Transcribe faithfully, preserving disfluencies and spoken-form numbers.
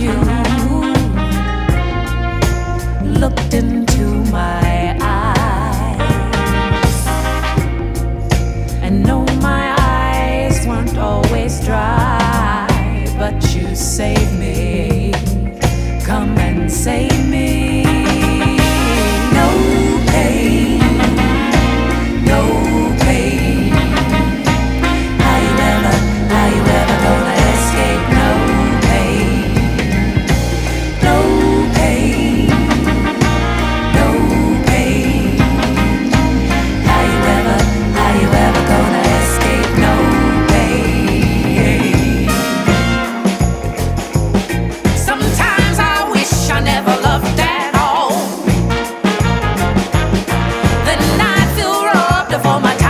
you looked into my eyes. And no, my eyes weren't always dry, but you saved me. Come and save me. No pain, no pain. How you ever, how you ever gonna escape? No pain, no pain, no pain. How you ever, how you ever gonna escape? No pain. Sometimes I wish I never loved at all. Then I'd feel robbed of all my